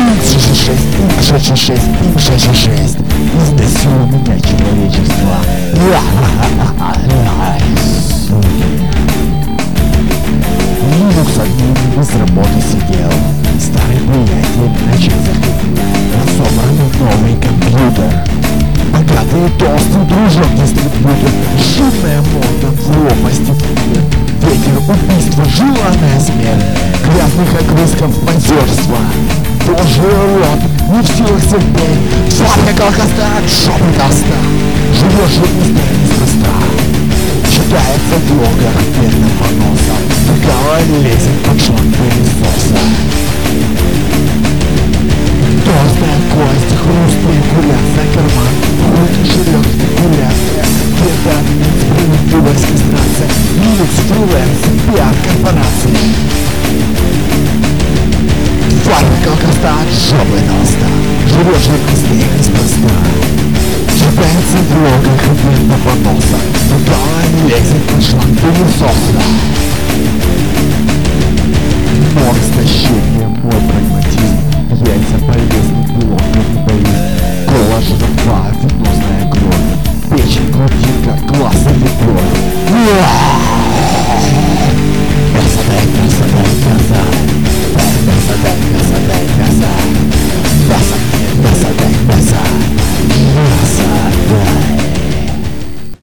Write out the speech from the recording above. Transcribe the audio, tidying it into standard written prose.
X66, X66, изнасилуй меня, человечество. Linux одним без работы сидел, старый приятель ночей заходил, разобранный новый компьютер. Богатый и толстый дружок-дистрибьютор, шумная мода в лопасти мир. Ветер убийства, желанная смерть, грязных огрызков позерства. Божий рот, не в силах терпеть, фабрика колхоза от жопы толста. Живешь же неспроста, читается в блогах бедным поносом, стакала лезет под шланг пылесоса. Толстая кость, хрустит, курятся карман, хуй жрет спекуляция, предание, справедливость, кастрация, Linux, фриланс, пиар-корпорации. Фабрика колхоза от жопы толста, живешь же неспроста, читается в блогах бедным поносом.